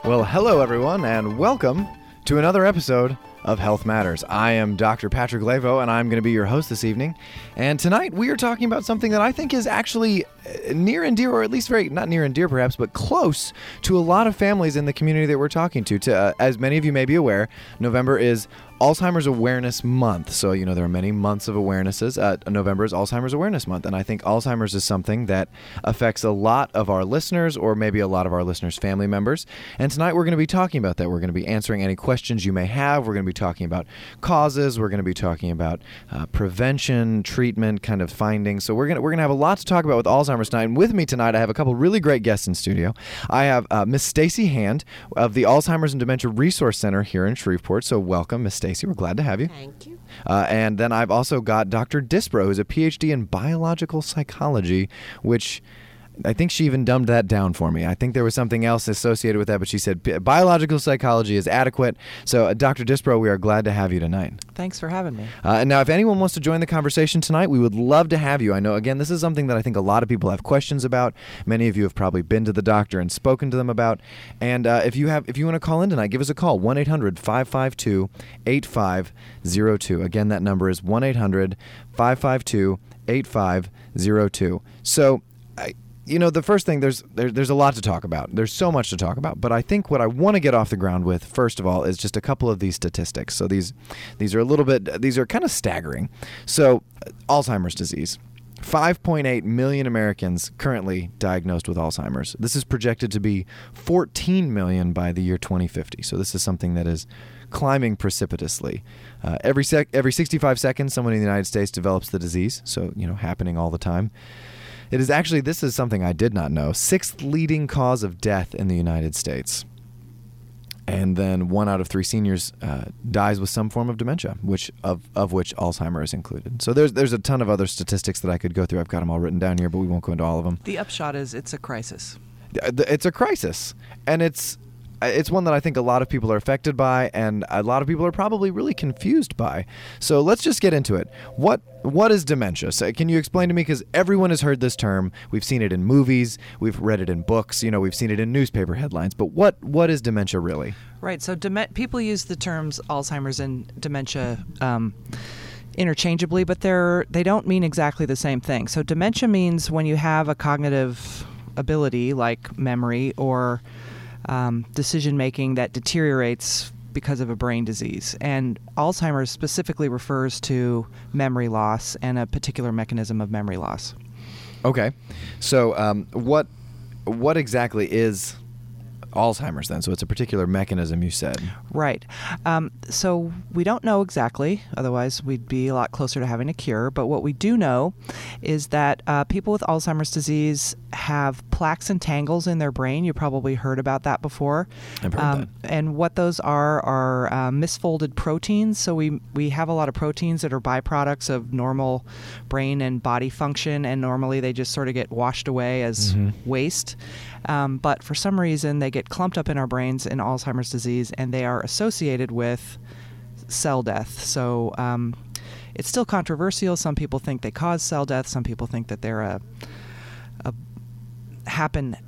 Well, hello everyone, and welcome to another episode of Health Matters. I am Dr. Patrick Lavo, and I'm going to be your host this evening. And tonight we are talking about something that I think is actually near and dear, or at least very, not near and dear perhaps, but close to a lot of families in the community that we're talking to. As many of you may be aware, November is Alzheimer's Awareness Month. So, there are many months of awarenesses. November is Alzheimer's Awareness Month, and I think Alzheimer's is something that affects a lot of our listeners, or maybe a lot of our listeners' family members. And tonight we're going to be talking about that. We're going to be answering any questions you may have. We're going to be talking about causes. We're going to be talking about prevention, treatment, kind of findings. So we're going to have a lot to talk about with Alzheimer's tonight. And with me tonight, I have a couple really great guests in studio. I have Miss Stacy Hand of the Alzheimer's and Dementia Resource Center here in Shreveport. So welcome, Miss Stacy. We're glad to have you. Thank you. And then I've also got Dr. Dispro, who's a PhD in biological psychology, which I think she even dumbed that down for me. I think there was something else associated with that, but she said biological psychology is adequate. So, Dr. Dispro, we are glad to have you tonight. Thanks for having me. And now, if anyone wants to join the conversation tonight, we would love to have you. I know, again, this is something that I think a lot of people have questions about. Many of you have probably been to the doctor and spoken to them about. And if you want to call in tonight, give us a call, 1-800-552-8502. Again, that number is 1-800-552-8502. So, the first thing, there's a lot to talk about. There's so much to talk about. But I think what I want to get off the ground with, first of all, is just a couple of these statistics. So these are kind of staggering. So Alzheimer's disease. 5.8 million Americans currently diagnosed with Alzheimer's. This is projected to be 14 million by the year 2050. So this is something that is climbing precipitously. Every 65 seconds, someone in the United States develops the disease. So, happening all the time. It is actually, this is something I did not know, 6th leading cause of death in the United States. And then 1 out of 3 seniors dies with some form of dementia, of which Alzheimer's is included. So there's a ton of other statistics that I could go through. I've got them all written down here, but we won't go into all of them. The upshot is it's a crisis. It's a crisis, and it's one that I think a lot of people are affected by, and a lot of people are probably really confused by. So let's just get into it. What is dementia? So can you explain to me, because everyone has heard this term. We've seen it in movies. We've read it in books. We've seen it in newspaper headlines. But what is dementia really? Right. So people use the terms Alzheimer's and dementia interchangeably, but they don't mean exactly the same thing. So dementia means when you have a cognitive ability like memory or decision-making that deteriorates because of a brain disease. And Alzheimer's specifically refers to memory loss and a particular mechanism of memory loss. Okay. So what exactly is Alzheimer's then? So it's a particular mechanism, you said. Right. So we don't know exactly, otherwise we'd be a lot closer to having a cure. But what we do know is that people with Alzheimer's disease have plaques and tangles in their brain. You probably heard about that before. I've heard that. And what those are misfolded proteins. So we have a lot of proteins that are byproducts of normal brain and body function, and normally they just sort of get washed away as waste. But for some reason, they get clumped up in our brains in Alzheimer's disease, and they are associated with cell death. So it's still controversial. Some people think they cause cell death. Some people think that they're happen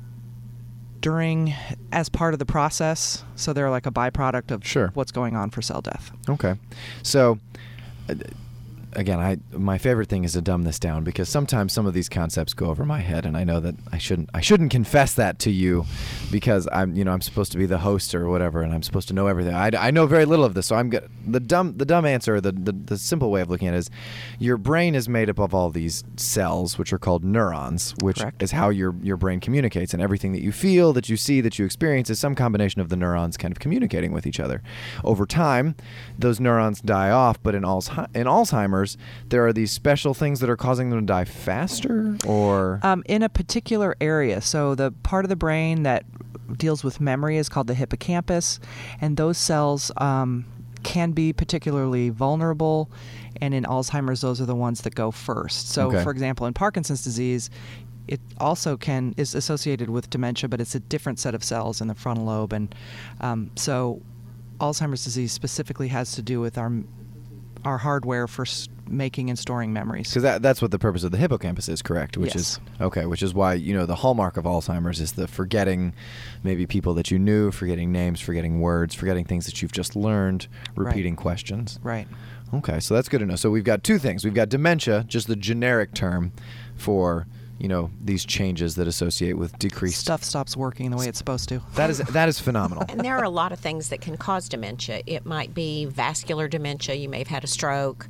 as part of the process. So they're like a byproduct of what's going on for cell death. Okay. So again, my favorite thing is to dumb this down, because sometimes some of these concepts go over my head, and I know that I shouldn't confess that to you, because I'm supposed to be the host or whatever, and I'm supposed to know everything. I know very little of this, so the dumb answer, the simple way of looking at it is, your brain is made up of all these cells, which are called neurons, which Correct. is how your brain communicates, and everything that you feel, that you see, that you experience is some combination of the neurons kind of communicating with each other. Over time, those neurons die off, but in Alzheimer's, there are these special things that are causing them to die faster, or in a particular area. So the part of the brain that deals with memory is called the hippocampus, and those cells can be particularly vulnerable, and in Alzheimer's, those are the ones that go first. So, for example, in Parkinson's disease, it also is associated with dementia, but it's a different set of cells in the frontal lobe, and so Alzheimer's disease specifically has to do with our our hardware for making and storing memories. Because that's what the purpose of the hippocampus is, correct? Which Yes. which is why, the hallmark of Alzheimer's is the forgetting maybe people that you knew, forgetting names, forgetting words, forgetting things that you've just learned, repeating questions. Right. Okay, so that's good to know. So we've got two things. We've got dementia, just the generic term for, these changes that associate with decreased... Stuff stops working the way it's supposed to. That is phenomenal. And there are a lot of things that can cause dementia. It might be vascular dementia. You may have had a stroke.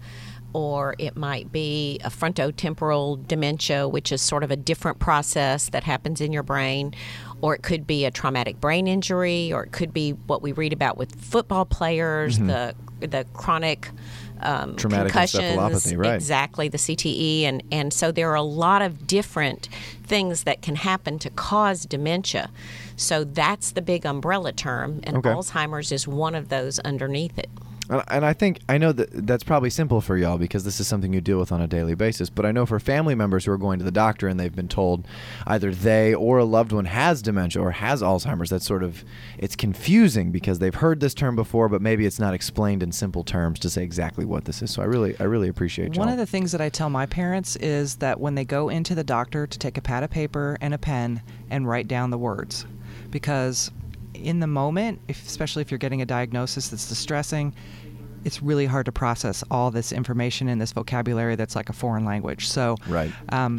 Or it might be a frontotemporal dementia, which is sort of a different process that happens in your brain. Or it could be a traumatic brain injury, or it could be what we read about with football players, the chronic traumatic concussions, encephalopathy, right? Exactly, the CTE, and so there are a lot of different things that can happen to cause dementia. So that's the big umbrella term, and Okay. Alzheimer's is one of those underneath it. And I know that's probably simple for y'all because this is something you deal with on a daily basis. But I know for family members who are going to the doctor and they've been told either they or a loved one has dementia or has Alzheimer's, it's confusing because they've heard this term before, but maybe it's not explained in simple terms to say exactly what this is. So I really appreciate y'all. One of the things that I tell my parents is that when they go into the doctor to take a pad of paper and a pen and write down the words, because in the moment, especially if you're getting a diagnosis that's distressing, it's really hard to process all this information in this vocabulary that's like a foreign language. So Right.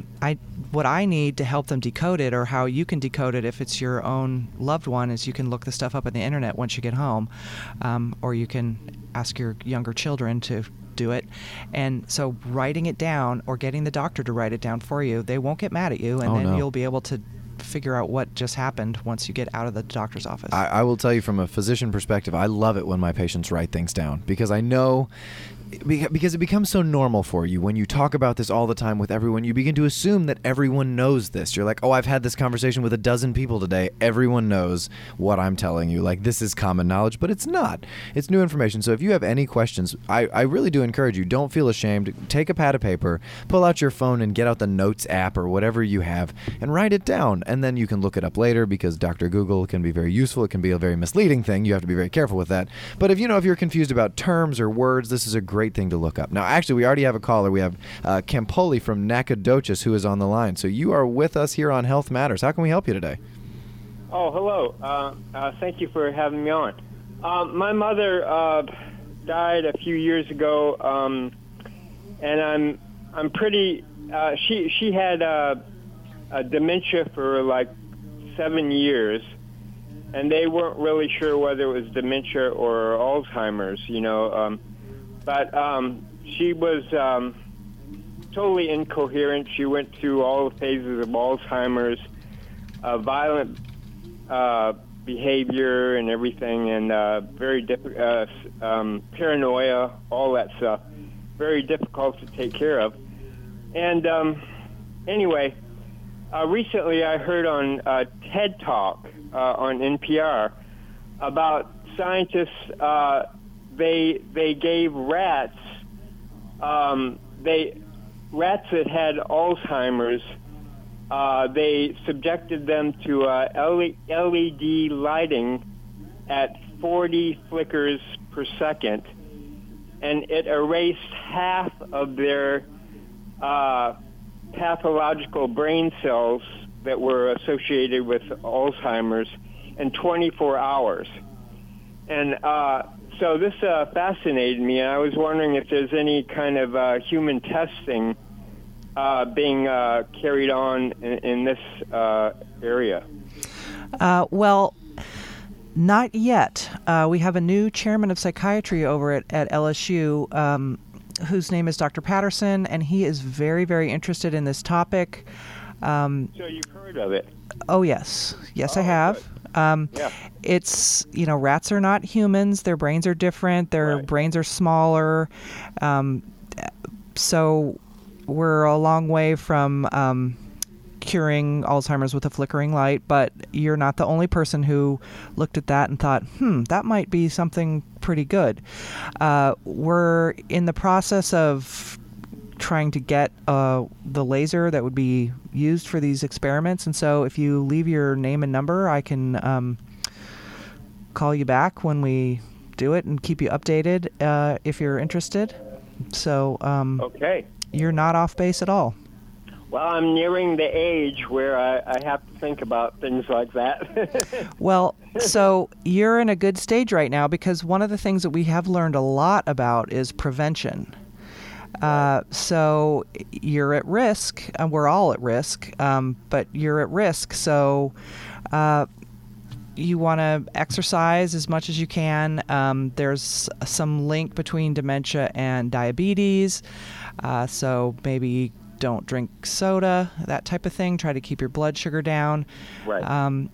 What I need to help them decode it, or how you can decode it if it's your own loved one, is you can look the stuff up on the internet once you get home, or you can ask your younger children to do it. And so writing it down or getting the doctor to write it down for you, they won't get mad at you, and Oh, then no. you'll be able to figure out what just happened once you get out of the doctor's office. I will tell you from a physician perspective, I love it when my patients write things down because I know, because it becomes so normal for you. When you talk about this all the time with everyone, you begin to assume that everyone knows this. You're like, oh, I've had this conversation with a dozen people today. Everyone knows what I'm telling you. Like, this is common knowledge, but it's not. It's new information. So if you have any questions, I really do encourage you, don't feel ashamed. Take a pad of paper, pull out your phone and get out the Notes app or whatever you have and write it down. And then you can look it up later because Dr. Google can be very useful. It can be a very misleading thing. You have to be very careful with that. But if you're confused about terms or words, this is a great thing to look up. Now, actually, we already have a caller. We have Campoli from Nacogdoches who is on the line. So you are with us here on Health Matters. How can we help you today? Oh, hello. Thank you for having me on. My mother died a few years ago, and I'm pretty. She had a dementia for like 7 years, and they weren't really sure whether it was dementia or Alzheimer's. But she was totally incoherent. She went through all the phases of Alzheimer's, violent behavior and everything, and very paranoia, all that stuff. Very difficult to take care of. And anyway, recently I heard on TED Talk on NPR about scientists. They gave rats rats that had Alzheimer's. They subjected them to LED lighting at 40 flickers per second, and it erased half of their pathological brain cells that were associated with Alzheimer's in 24 hours. And so this fascinated me, and I was wondering if there's any kind of human testing being carried on in this area. Well, not yet. We have a new chairman of psychiatry over at LSU, whose name is Dr. Patterson, and he is very, very interested in this topic. So you've heard of it? Oh, yes. Yes, I have. Good. Yeah. It's, rats are not humans. Their brains are different. Their Right. brains are smaller. So we're a long way from curing Alzheimer's with a flickering light, but you're not the only person who looked at that and thought, that might be something pretty good. We're in the process of trying to get the laser that would be used for these experiments, and so if you leave your name and number, I can call you back when we do it and keep you updated if you're interested. So Okay. you're not off base at all. Well, I'm nearing the age where I have to think about things like that. Well, so you're in a good stage right now because one of the things that we have learned a lot about is prevention. So you're at risk, and we're all at risk, but you're at risk. So you want to exercise as much as you can. There's some link between dementia and diabetes. So maybe don't drink soda, that type of thing. Try to keep your blood sugar down. Right.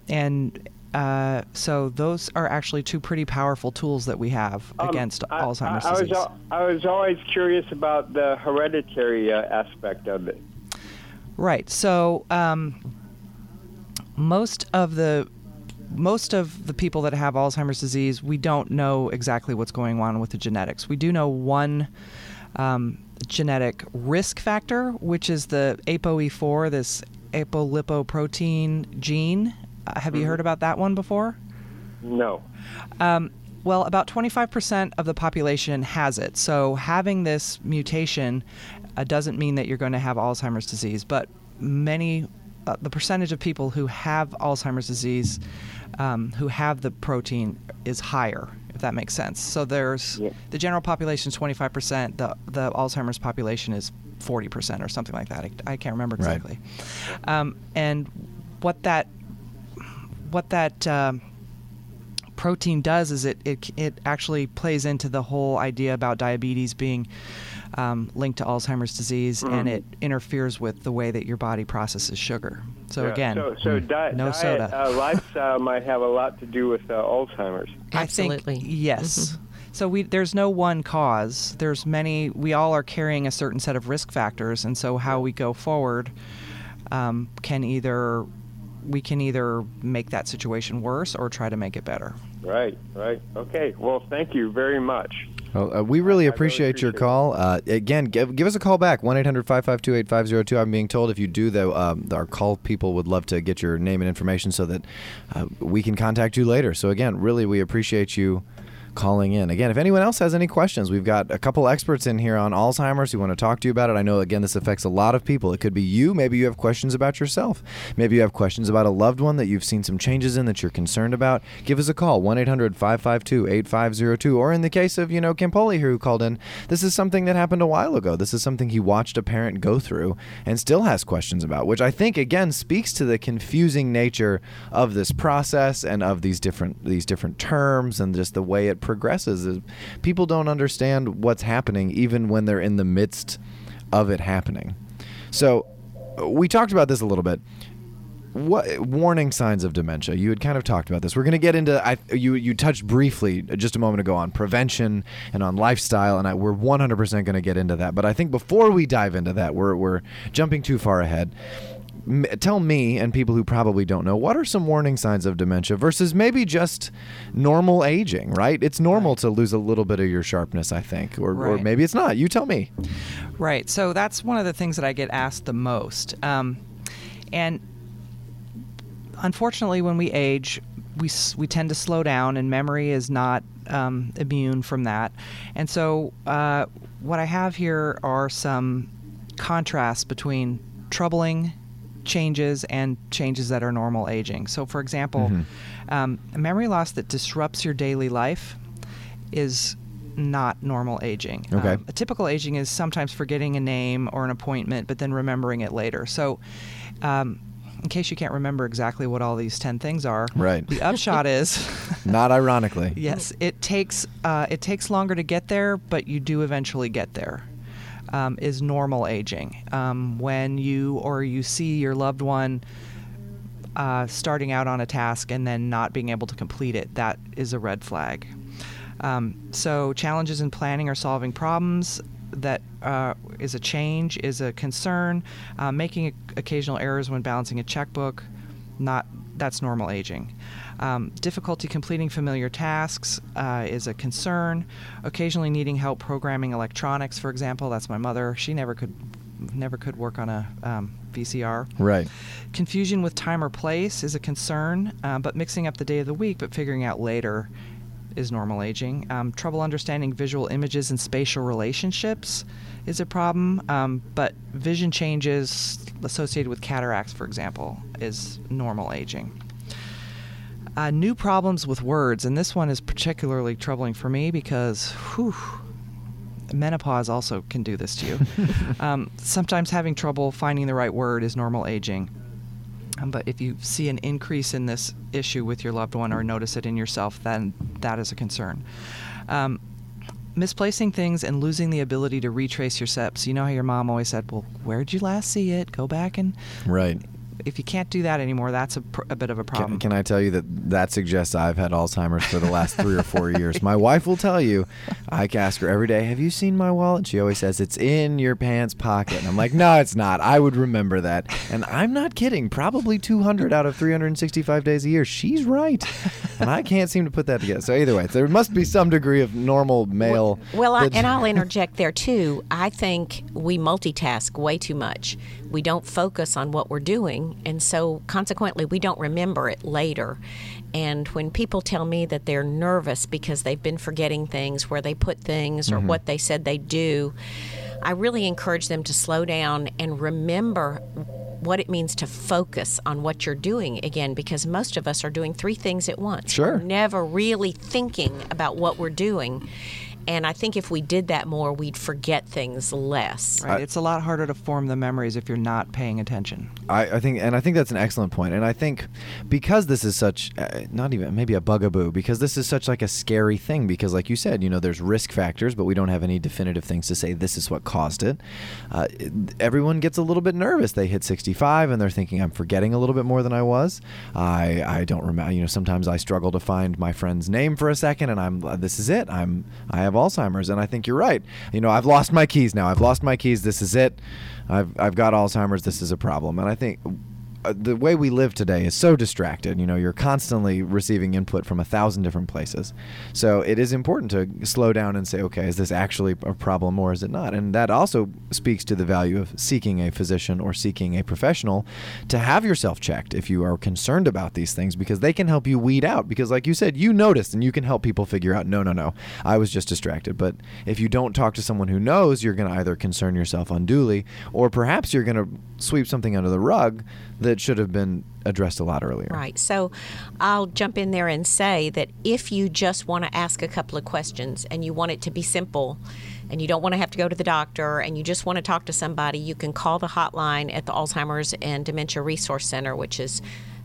So those are actually two pretty powerful tools that we have against Alzheimer's disease. I was always curious about the hereditary aspect of it. Right. So most of the people that have Alzheimer's disease, we don't know exactly what's going on with the genetics. We do know one genetic risk factor, which is the ApoE4, this apolipoprotein gene. Have you heard about that one before? No. Well, about 25% of the population has it. So having this mutation doesn't mean that you're going to have Alzheimer's disease, but the percentage of people who have Alzheimer's disease who have the protein is higher, if that makes sense. So there's the general population is 25%, the Alzheimer's population is 40% or something like that. I can't remember exactly. Right. And what that protein does is it actually plays into the whole idea about diabetes being linked to Alzheimer's disease, and it interferes with the way that your body processes sugar. So again, no soda. Lifestyle might have a lot to do with Alzheimer's. Absolutely. I think yes. So there's no one cause. There's many. We all are carrying a certain set of risk factors, and so how we go forward we can either make that situation worse or try to make it better. Right. Okay. Well, thank you very much. Well, we really appreciate your call. Again, give us a call back, 1-800-552-8502. I'm being told if you do, our call people would love to get your name and information so that we can contact you later. So again, really, we appreciate you calling in. Again, if anyone else has any questions, we've got a couple experts in here on Alzheimer's who want to talk to you about it. I know, again, this affects a lot of people. It could be you. Maybe you have questions about yourself. Maybe you have questions about a loved one that you've seen some changes in that you're concerned about. Give us a call, 1-800-552-8502. Or in the case of, Campoli here who called in, this is something that happened a while ago. This is something he watched a parent go through and still has questions about, which I think, again, speaks to the confusing nature of this process and of these different terms and just the way it progresses. People don't understand what's happening even when they're in the midst of it happening. So we talked about this a little bit. What warning signs of dementia? You had kind of talked about this. We're going to get into, you touched briefly just a moment ago on prevention and on lifestyle, and we're 100% going to get into that. But I think before we dive into that, we're jumping too far ahead. Tell me and people who probably don't know, what are some warning signs of dementia versus maybe just normal aging, right? It's normal to lose a little bit of your sharpness, I think, or maybe it's not. You tell me. Right. So that's one of the things that I get asked the most. And unfortunately, when we age, we tend to slow down, and memory is not immune from that. And so what I have here are some contrasts between troubling changes and changes that are normal aging. So, for example, a memory loss that disrupts your daily life is not normal aging. Okay. A typical aging is sometimes forgetting a name or an appointment, but then remembering it later. So, in case you can't remember exactly what all these 10 things are, right. The upshot is... Not ironically. Yes, it takes longer to get there, but you do eventually get there. Is normal aging. When you see your loved one starting out on a task and then not being able to complete it, that is a red flag. So challenges in planning or solving problems, that is a change, is a concern. Making occasional errors when balancing a checkbook, that's normal aging. Difficulty completing familiar tasks is a concern. Occasionally needing help programming electronics, for example. That's my mother. She never could work on a VCR. Right. Confusion with time or place is a concern, but mixing up the day of the week but figuring out later is normal aging. Trouble understanding visual images and spatial relationships is a problem, but vision changes associated with cataracts, for example, is normal aging. New problems with words, and this one is particularly troubling for me because, menopause also can do this to you. Sometimes having trouble finding the right word is normal aging. But if you see an increase in this issue with your loved one or notice it in yourself, then that is a concern. Misplacing things and losing the ability to retrace your steps. You know how your mom always said, well, where'd you last see it? Go back and... Right. If you can't do that anymore, that's a bit of a problem. Can I tell you that suggests I've had Alzheimer's for the last 3 or 4 years. My wife will tell you, I ask her every day, have you seen my wallet? She always says, it's in your pants pocket. And I'm like, no, it's not. I would remember that. And I'm not kidding. Probably 200 out of 365 days a year. She's right. And I can't seem to put that together. So either way, there must be some degree of normal male... Well, and I'll interject there, too. I think we multitask way too much. We don't focus on what we're doing, and so consequently we don't remember it later. And when people tell me that they're nervous because they've been forgetting things, where they put things or what they said they'd do, I really encourage them to slow down and remember what it means to focus on what you're doing again, because most of us are doing 3 things at once. Sure. We're never really thinking about what we're doing. And I think if we did that more, we'd forget things less. Right. It's a lot harder to form the memories if you're not paying attention. I think that's an excellent point. And I think because this is such, not even maybe a bugaboo, because this is such like a scary thing, because like you said, there's risk factors, but we don't have any definitive things to say this is what caused it. Everyone gets a little bit nervous. They hit 65 and they're thinking, I'm forgetting a little bit more than I was. I don't remember, sometimes I struggle to find my friend's name for a second and this is it. I have Alzheimer's, and I think you're right. I've lost my keys now. This is it. I've got Alzheimer's. This is a problem. And I think the way we live today is so distracted. You're constantly receiving input from 1,000 different places. So it is important to slow down and say, okay, is this actually a problem or is it not? And that also speaks to the value of seeking a physician or seeking a professional to have yourself checked if you are concerned about these things, because they can help you weed out. Because like you said, you noticed and you can help people figure out, no, I was just distracted. But if you don't talk to someone who knows, you're going to either concern yourself unduly, or perhaps you're going to sweep something under the rug that should have been addressed a lot earlier. Right. So I'll jump in there and say that if you just want to ask a couple of questions and you want it to be simple and you don't want to have to go to the doctor and you just want to talk to somebody, you can call the hotline at the Alzheimer's and Dementia Resource Center, which is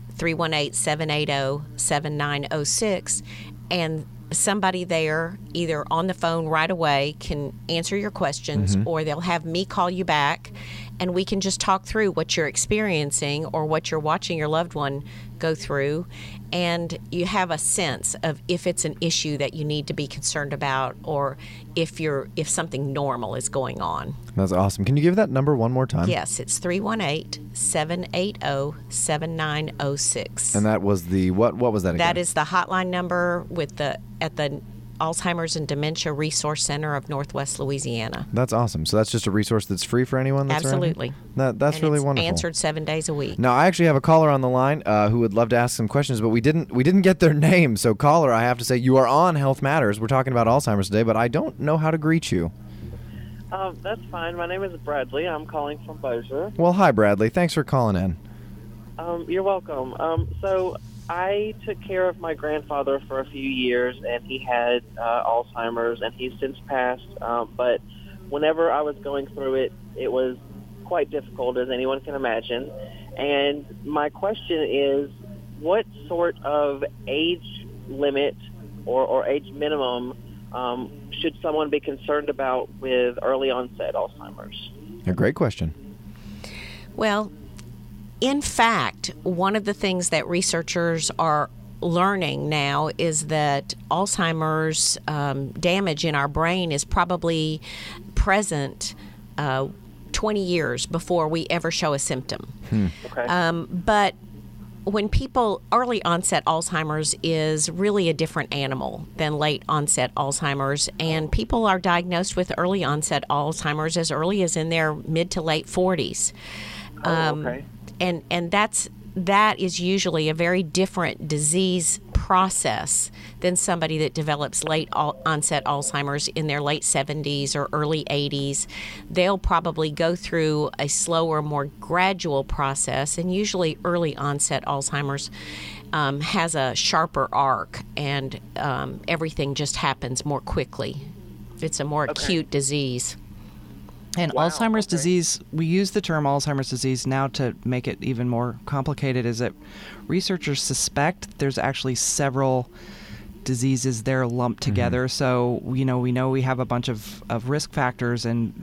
318-780-7906, and somebody there, either on the phone right away, can answer your questions, or they'll have me call you back, and we can just talk through what you're experiencing or what you're watching your loved one go through, and you have a sense of if it's an issue that you need to be concerned about or if something normal is going on. That's awesome. Can you give that number one more time? Yes, it's 318-780-7906. And that was the what was that again? That is the hotline number at the Alzheimer's and Dementia Resource Center of Northwest Louisiana. That's awesome. So that's just a resource that's free for anyone that's Absolutely. Around here? That's and really it's wonderful. Answered 7 days a week. Now, I actually have a caller on the line who would love to ask some questions, but we didn't get their name. So caller, I have to say, you are on Health Matters. We're talking about Alzheimer's today, but I don't know how to greet you. That's fine. My name is Bradley. I'm calling from Bossier. Well, hi, Bradley. Thanks for calling in. You're welcome. So I took care of my grandfather for a few years, and he had Alzheimer's, and he's since passed. But whenever I was going through it, it was quite difficult, as anyone can imagine. And my question is, what sort of age limit or age minimum should someone be concerned about with early onset Alzheimer's? A great question. Well, in fact, one of the things that researchers are learning now is that Alzheimer's damage in our brain is probably present 20 years before we ever show a symptom. Okay. But when early onset Alzheimer's is really a different animal than late onset Alzheimer's, and people are diagnosed with early onset Alzheimer's as early as in their mid to late 40s. Okay. And that is usually a very different disease process than somebody that develops late onset Alzheimer's in their late 70s or early 80s. They'll probably go through a slower, more gradual process, and usually early onset Alzheimer's has a sharper arc, and everything just happens more quickly. It's a more acute disease. And Alzheimer's disease, we use the term Alzheimer's disease now to make it even more complicated, is that researchers suspect there's actually several diseases there lumped together. So, we know we have a bunch of risk factors, and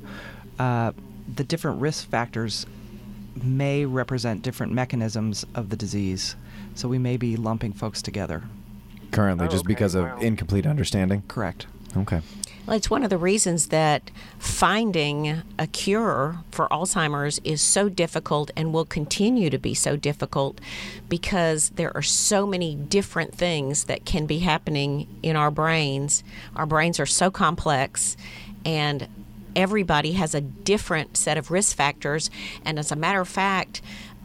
the different risk factors may represent different mechanisms of the disease. So we may be lumping folks together. Currently, just because of incomplete understanding? Correct. Okay. Well, it's one of the reasons that finding a cure for Alzheimer's is so difficult and will continue to be so difficult, because there are so many different things that can be happening in our brains. Our brains are so complex, and everybody has a different set of risk factors. And as a matter of fact,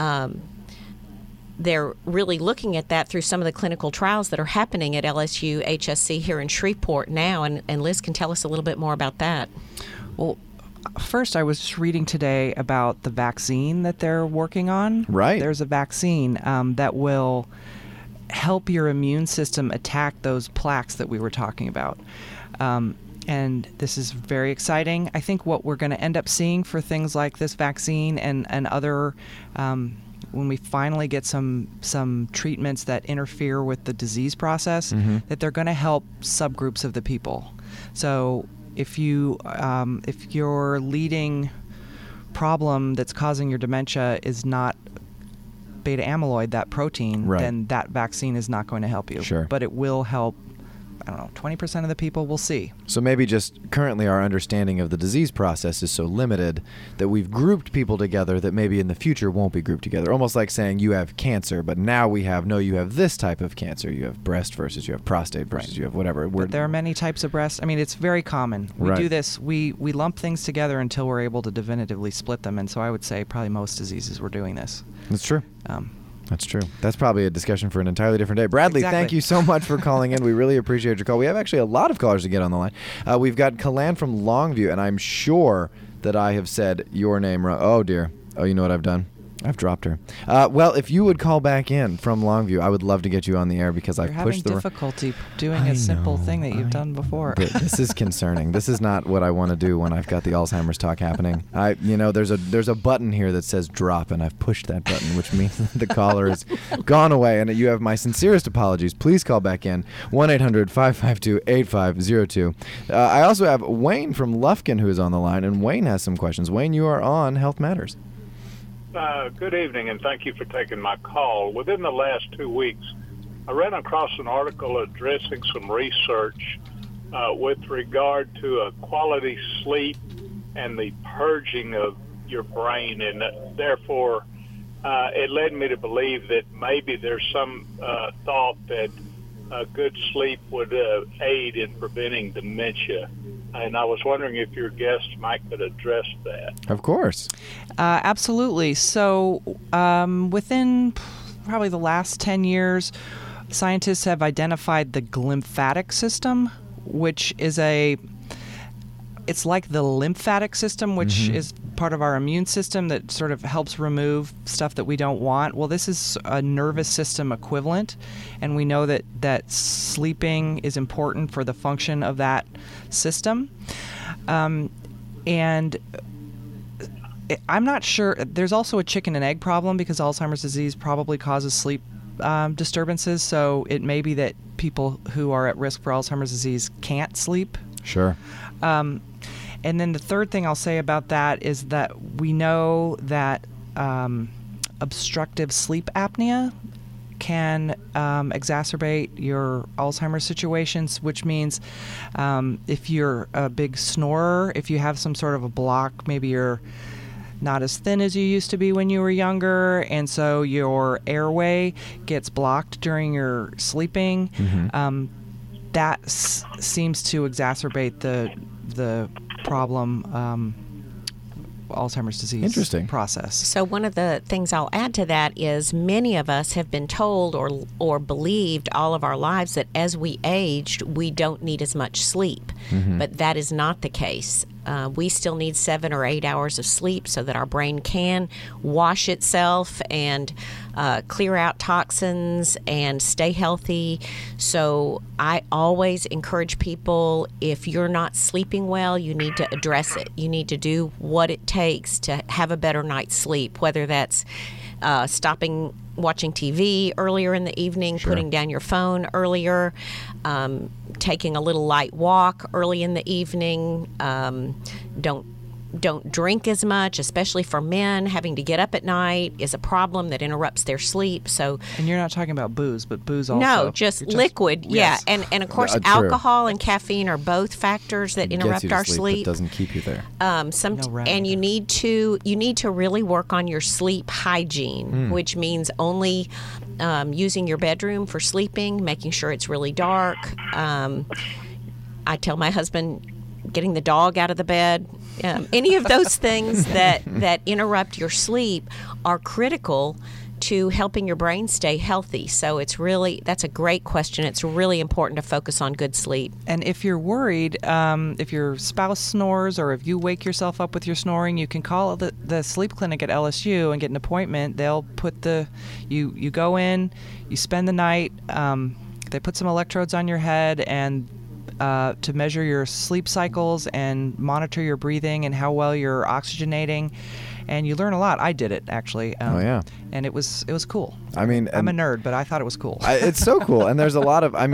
they're really looking at that through some of the clinical trials that are happening at LSU HSC here in Shreveport now, and Liz can tell us a little bit more about that. Well, first, I was just reading today about the vaccine that they're working on. Right. There's a vaccine that will help your immune system attack those plaques that we were talking about. And this is very exciting. I think what we're going to end up seeing for things like this vaccine and other when we finally get some treatments that interfere with the disease process, that they're going to help subgroups of the people. So if your leading problem that's causing your dementia is not beta amyloid, that protein, then that vaccine is not going to help you. Sure. But it will help, 20% of the people. We'll see. So maybe just currently our understanding of the disease process is so limited that we've grouped people together that maybe in the future won't be grouped together. Almost like saying you have cancer, but now you have this type of cancer. You have breast versus you have prostate versus you have whatever. But there are many types of breast. It's very common. We do this. We lump things together until we're able to definitively split them. And so I would say probably most diseases we're doing this. That's true. That's true. That's probably a discussion for an entirely different day. Bradley, Thank you so much for calling in. We really appreciate your call. We have actually a lot of callers to get on the line. We've got Kalan from Longview, and I'm sure that I have said your name wrong. Oh, dear. Oh, you know what I've done? I've dropped her. Well, if you would call back in from Longview, I would love to get you on the air because I've pushed the... You're having difficulty doing a simple thing that you've done before. This is concerning. This is not what I want to do when I've got the Alzheimer's talk happening. There's a button here that says drop, and I've pushed that button, which means the caller has gone away, and you have my sincerest apologies. Please call back in, 1-800-552-8502. I also have Wayne from Lufkin who is on the line, and Wayne has some questions. Wayne, you are on Health Matters. Good evening, and thank you for taking my call. Within the last 2 weeks, I ran across an article addressing some research with regard to quality sleep and the purging of your brain, and therefore it led me to believe that maybe there's some thought that good sleep would aid in preventing dementia. And I was wondering if your guest could address that. Of course. Absolutely. So within probably the last 10 years, scientists have identified the glymphatic system, which is it's like the lymphatic system, which is part of our immune system that sort of helps remove stuff that we don't want. Well, this is a nervous system equivalent, and we know that sleeping is important for the function of that system. And I'm not sure. There's also a chicken and egg problem because Alzheimer's disease probably causes sleep disturbances, so it may be that people who are at risk for Alzheimer's disease can't sleep. Sure. And then the third thing I'll say about that is that we know that obstructive sleep apnea can exacerbate your Alzheimer's situations, which means if you're a big snorer, if you have some sort of a block, maybe you're not as thin as you used to be when you were younger, and so your airway gets blocked during your sleeping, that seems to exacerbate the problem Alzheimer's disease Interesting. process. So one of the things I'll add to that is many of us have been told or believed all of our lives that as we aged, we don't need as much sleep. But that is not the case. We still need 7 or 8 hours of sleep so that our brain can wash itself and clear out toxins and stay healthy. So I always encourage people, if you're not sleeping well, you need to address it. You need to do what it takes to have a better night's sleep, whether that's stopping watching TV earlier in the evening, putting down your phone earlier, taking a little light walk early in the evening. Don't drink as much, especially for men. Having to get up at night is a problem that interrupts their sleep. So, And you're not talking about booze, but booze also. no, just liquid. Yes. Yeah, and of course, True. alcohol and caffeine are both factors that Gets interrupt you to our sleep, sleep. but doesn't keep you there. No remedy. And you need to really work on your sleep hygiene, which means only using your bedroom for sleeping, making sure it's really dark. I tell my husband, getting the dog out of the bed, any of those things that interrupt your sleep are critical to helping your brain stay healthy. So that's a great question. It's really important to focus on good sleep. And if you're worried, if your spouse snores or if you wake yourself up with your snoring, you can call the sleep clinic at LSU and get an appointment. They'll put you go in, you spend the night, they put some electrodes on your head and to measure your sleep cycles and monitor your breathing and how well you're oxygenating. And you learn a lot. I did it, actually. Oh, yeah. And it was cool. I mean, I'm a nerd, but I thought it was cool. It's so cool, and there's a lot of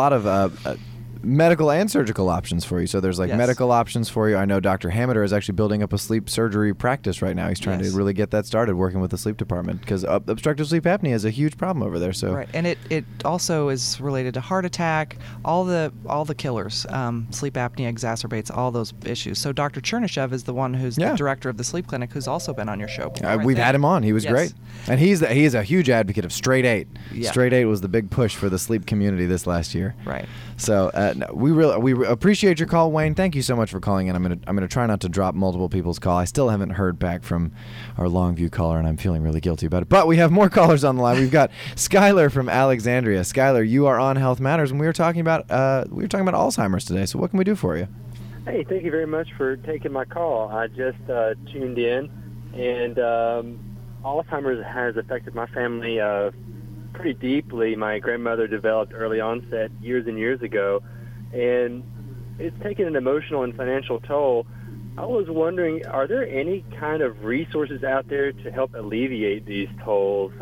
medical and surgical options for you. So there's Yes. medical options for you. I know Dr. Hameter is actually building up a sleep surgery practice right now. He's trying Yes. to really get that started, working with the sleep department, because obstructive sleep apnea is a huge problem over there. So Right, and it also is related to heart attack, all the killers. Sleep apnea exacerbates all those issues. So Dr. Chernyshev is the one who's Yeah. the director of the sleep clinic, who's also been on your show before. I we've think. had him on. He was Yes. great, and he's a huge advocate of straight 8. Yeah. Straight 8 was the big push for the sleep community this last year. Right. So we appreciate your call, Wayne. Thank you so much for calling in. I'm gonna try not to drop multiple people's call. I still haven't heard back from our Longview caller, and I'm feeling really guilty about it. But we have more callers on the line. We've got Skylar from Alexandria. Skylar, you are on Health Matters, and we were talking about Alzheimer's today. So what can we do for you? Hey, thank you very much for taking my call. I just tuned in, and Alzheimer's has affected my family pretty deeply. My grandmother developed early onset years and years ago, and it's taken an emotional and financial toll. I was wondering, are there any kind of resources out there to help alleviate these tolls?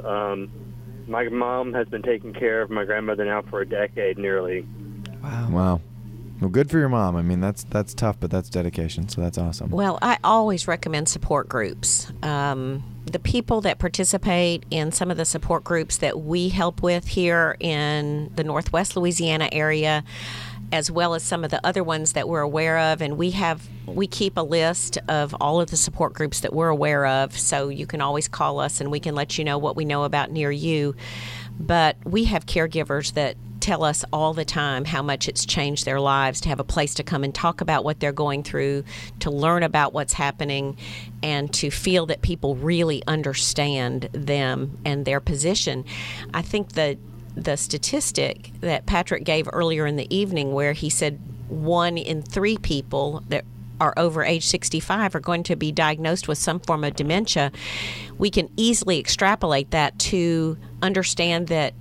My mom has been taking care of my grandmother now for a decade nearly. Wow. Well, good for your mom. I mean, that's tough, but that's dedication, so that's awesome. Well, I always recommend support groups. The people that participate in some of the support groups that we help with here in the Northwest Louisiana area, as well as some of the other ones that we're aware of, and we keep a list of all of the support groups that we're aware of, so you can always call us and we can let you know what we know about near you. But we have caregivers that tell us all the time how much it's changed their lives to have a place to come and talk about what they're going through, to learn about what's happening, and to feel that people really understand them and their position. I think the statistic that Patrick gave earlier in the evening, where he said 1 in 3 people that are over age 65 are going to be diagnosed with some form of dementia, we can easily extrapolate that to understand that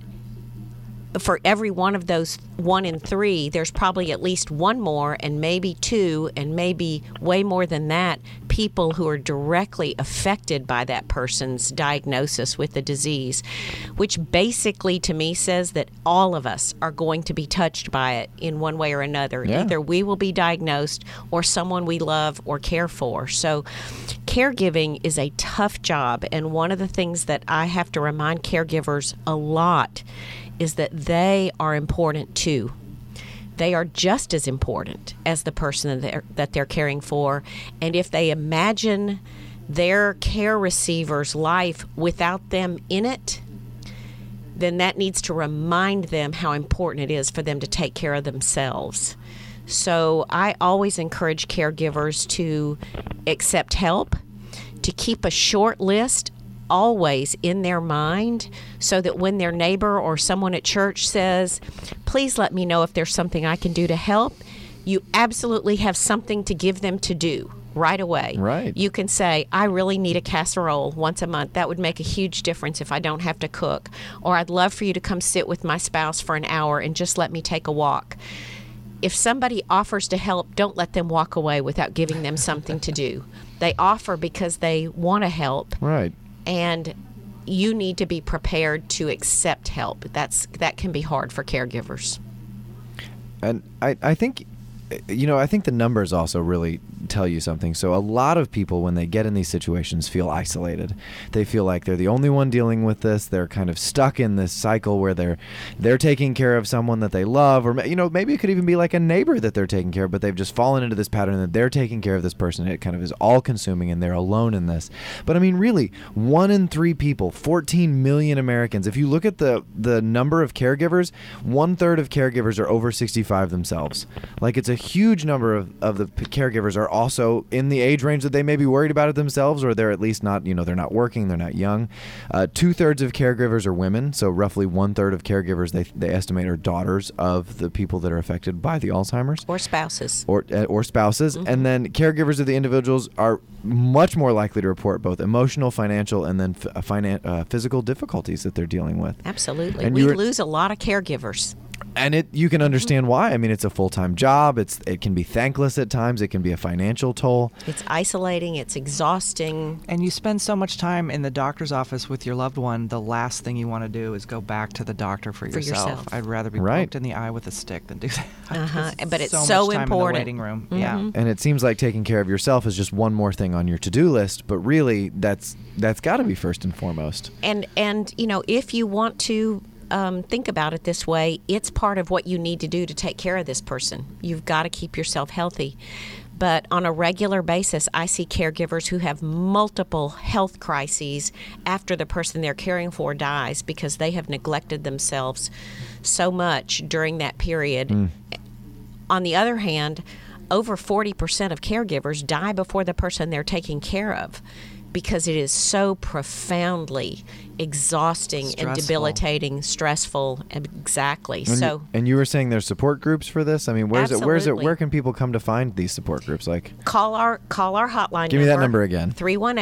for every one of those 1 in 3, there's probably at least 1 more, and maybe 2, and maybe way more than that, people who are directly affected by that person's diagnosis with the disease, which basically to me says that all of us are going to be touched by it in one way or another. Yeah. Either we will be diagnosed or someone we love or care for. So caregiving is a tough job, and one of the things that I have to remind caregivers a lot is that they are important too. They are just as important as the person that they're caring for. And if they imagine their care receiver's life without them in it, then that needs to remind them how important it is for them to take care of themselves. So I always encourage caregivers to accept help to keep a short list always in their mind, so that when their neighbor or someone at church says, please let me know if there's something I can do to help, you absolutely have something to give them to do right away. Right. You can say, I really need a casserole once a month. That would make a huge difference if I don't have to cook. Or I'd love for you to come sit with my spouse for an hour and just let me take a walk. If somebody offers to help, don't let them walk away without giving them something to do. They offer because they want to help. Right. And you need to be prepared to accept help. That can be hard for caregivers. And I think, I think the numbers also really tell you something. So a lot of people, when they get in these situations, feel isolated. They feel like they're the only one dealing with this. They're kind of stuck in this cycle where they're taking care of someone that they love, or maybe it could even be like a neighbor that they're taking care of, but they've just fallen into this pattern that they're taking care of this person. It kind of is all-consuming, and they're alone in this. But I mean, really, 1 in 3 people, 14 million Americans. If you look at the number of caregivers, 1/3 of caregivers are over 65 themselves. Like, it's a huge number of the caregivers are also in the age range that they may be worried about it themselves, or they're at least not, they're not working, they're not young. 2/3 of caregivers are women, so roughly 1/3 of caregivers they estimate are daughters of the people that are affected by the Alzheimer's. Or spouses. Or spouses. Mm-hmm. And then caregivers of the individuals are much more likely to report both emotional, financial, and then physical difficulties that they're dealing with. Absolutely. And we lose a lot of caregivers. And you can understand why. I mean, it's a full-time job. It can be thankless at times. It can be a financial toll. It's isolating. It's exhausting. And you spend so much time in the doctor's office with your loved one, the last thing you want to do is go back to the doctor for yourself. I'd rather be poked in the eye with a stick than do that. But it's so much much time important. in the waiting room. Mm-hmm. Yeah. And it seems like taking care of yourself is just one more thing on your to-do list, but really that's got to be first and foremost. And if you want to think about it this way, it's part of what you need to do to take care of this person. You've got to keep yourself healthy. But on a regular basis, I see caregivers who have multiple health crises after the person they're caring for dies because they have neglected themselves so much during that period. On the other hand, over 40% of caregivers die before the person they're taking care of, because it is so profoundly exhausting and debilitating, stressful. Exactly. And you were saying there's support groups for this? I mean, where can people come to find these support groups? Like, call our hotline. Give me that number again.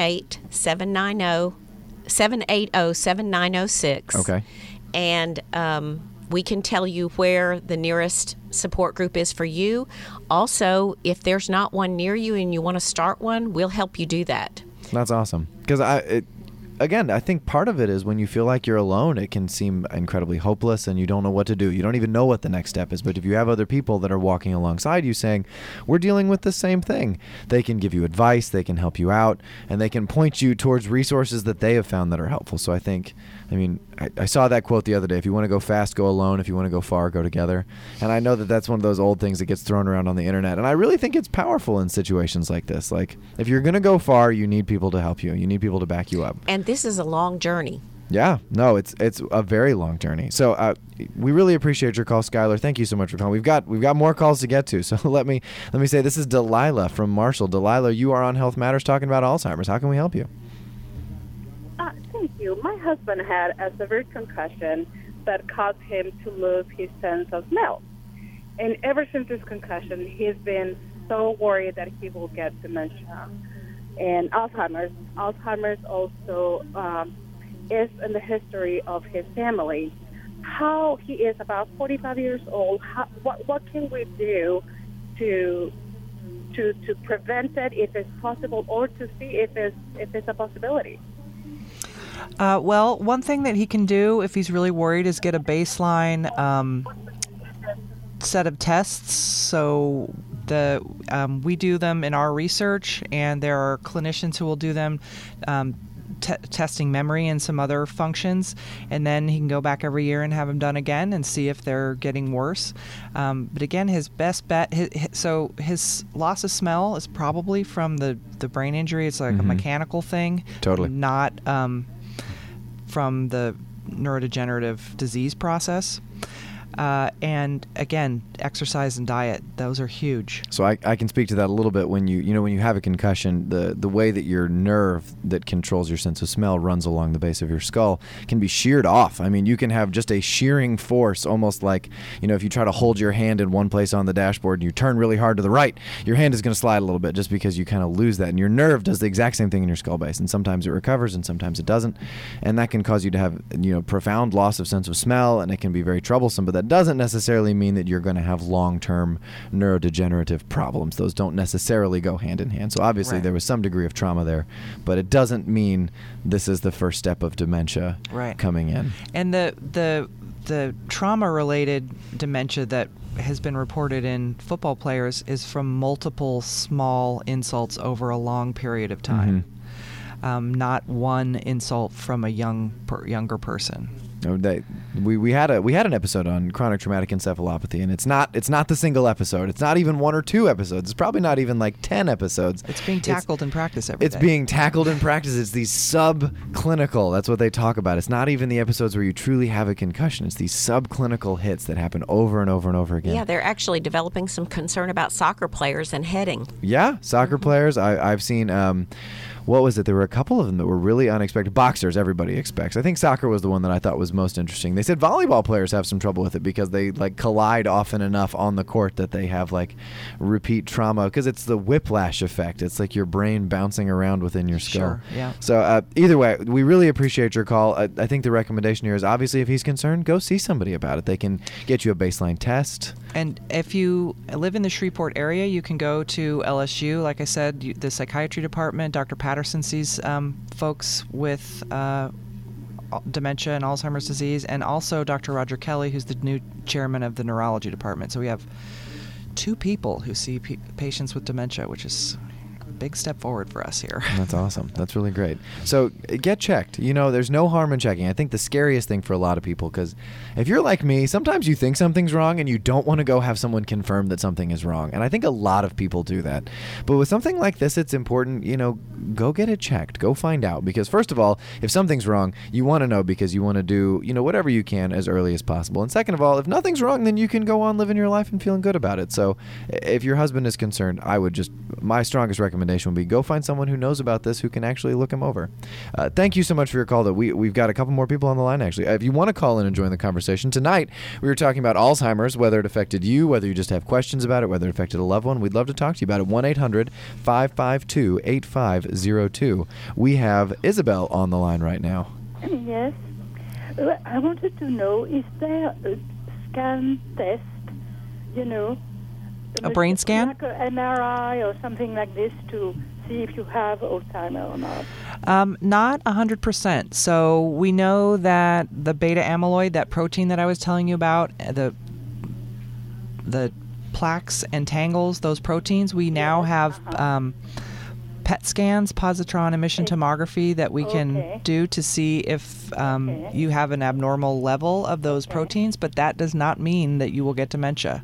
318-780-7906. Okay. And we can tell you where the nearest support group is for you. Also, if there's not one near you and you want to start one, we'll help you do that. That's awesome. Because I think part of it is when you feel like you're alone, it can seem incredibly hopeless and you don't know what to do. You don't even know what the next step is. But if you have other people that are walking alongside you saying, we're dealing with the same thing, they can give you advice, they can help you out, and they can point you towards resources that they have found that are helpful. So I saw that quote the other day. If you want to go fast, go alone. If you want to go far, go together. And I know that that's one of those old things that gets thrown around on the internet. And I really think it's powerful in situations like this. Like, if you're going to go far, you need people to help you. You need people to back you up. And this is a long journey. Yeah. No, it's a very long journey. So we really appreciate your call, Skylar. Thank you so much for calling. We've got more calls to get to. So let me say, this is Delilah from Marshall. Delilah, you are on Health Matters talking about Alzheimer's. How can we help you? Thank you. My husband had a severe concussion that caused him to lose his sense of smell. And ever since this concussion, he's been so worried that he will get dementia and Alzheimer's. Alzheimer's also is in the history of his family. How he is about 45 years old, what can we do to prevent it if it's possible, or to see if it's a possibility? Well, one thing that he can do if he's really worried is get a baseline set of tests. So we do them in our research, and there are clinicians who will do them, testing memory and some other functions, and then he can go back every year and have them done again and see if they're getting worse. But again, his best bet, his loss of smell is probably from the brain injury. It's like a mechanical thing. Totally. Not from the neurodegenerative disease process. And again, exercise and diet, those are huge. So I can speak to that a little bit. When you have a concussion, the way that your nerve that controls your sense of smell runs along the base of your skull can be sheared off. I mean, you can have just a shearing force, almost like, if you try to hold your hand in one place on the dashboard and you turn really hard to the right, your hand is going to slide a little bit just because you kind of lose that. And your nerve does the exact same thing in your skull base, and sometimes it recovers and sometimes it doesn't. And that can cause you to have, profound loss of sense of smell, and it can be very troublesome, but that doesn't necessarily mean that you're going to have long-term neurodegenerative problems. Those don't necessarily go hand in hand. So obviously there was some degree of trauma there, but it doesn't mean this is the first step of dementia coming in. And the trauma-related dementia that has been reported in football players is from multiple small insults over a long period of time. Not one insult from a younger person. We had an episode on chronic traumatic encephalopathy, and it's not the single episode. It's not even 1 or 2 episodes. It's probably not even like 10 episodes. It's being tackled in practice every day. It's being tackled in practice. It's these subclinical. That's what they talk about. It's not even the episodes where you truly have a concussion. It's these subclinical hits that happen over and over and over again. Yeah, they're actually developing some concern about soccer players and heading. Yeah, soccer players. I've seen. What was it? There were a couple of them that were really unexpected. Boxers, everybody expects. I think soccer was the one that I thought was most interesting. They said volleyball players have some trouble with it because they collide often enough on the court that they have repeat trauma, because it's the whiplash effect. It's like your brain bouncing around within your skull. Sure, yeah. So either way, we really appreciate your call. I think the recommendation here is, obviously, if he's concerned, go see somebody about it. They can get you a baseline test. And if you live in the Shreveport area, you can go to LSU. Like I said, the psychiatry department, Dr. Patterson sees folks with dementia and Alzheimer's disease, and also Dr. Roger Kelly, who's the new chairman of the neurology department. So we have 2 people who see patients with dementia, which is a big step forward for us here. That's awesome. That's really great. So get checked. There's no harm in checking. I think the scariest thing for a lot of people, because if you're like me, sometimes you think something's wrong and you don't want to go have someone confirm that something is wrong. And I think a lot of people do that. But with something like this, it's important, go get it checked. Go find out. Because first of all, if something's wrong, you want to know, because you want to do, whatever you can as early as possible. And second of all, if nothing's wrong, then you can go on living your life and feeling good about it. So if your husband is concerned, my strongest recommendation would be go find someone who knows about this, who can actually look him over. Thank you so much for your call. We've got a couple more people on the line, actually. If you want to call in and join the conversation tonight, we were talking about Alzheimer's, whether it affected you, whether you just have questions about it, whether it affected a loved one. We'd love to talk to you about it. 1-800-552-8502. We have Isabel on the line right now. Yes. I wanted to know, is there a scan test, a brain scan? Like an MRI or something like this to see if you have Alzheimer's or not? Not 100%. So we know that the beta amyloid, that protein that I was telling you about, the plaques and tangles, those proteins, we now have PET scans, positron emission tomography, that we can do to see if you have an abnormal level of those proteins, but that does not mean that you will get dementia.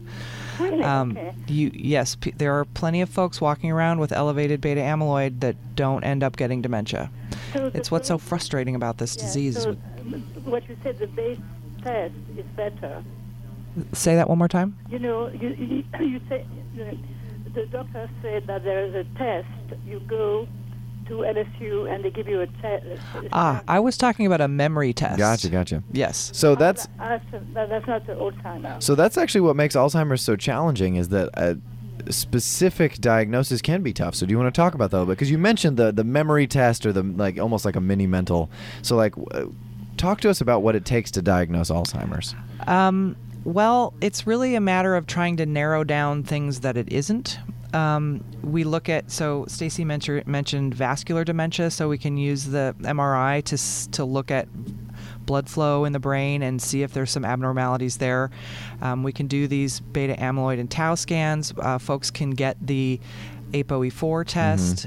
Yes, there are plenty of folks walking around with elevated beta amyloid that don't end up getting dementia. It's what's so frustrating about this disease. So what you said, the base test is better. Say that one more time. You say the doctor said that there is a test. You go to LSU and they give you a test. I was talking about a memory test. Gotcha. Yes. So that's not the Alzheimer's. So that's actually what makes Alzheimer's so challenging, is that a specific diagnosis can be tough. So do you want to talk about that a little bit? Because you mentioned the memory test, or the almost like a mini mental. So talk to us about what it takes to diagnose Alzheimer's. Well, it's really a matter of trying to narrow down things that it isn't. We look at, so Stacy mentioned vascular dementia, so we can use the MRI to look at blood flow in the brain and see if there's some abnormalities there. We can do these beta amyloid and tau scans. Folks can get the ApoE4 test.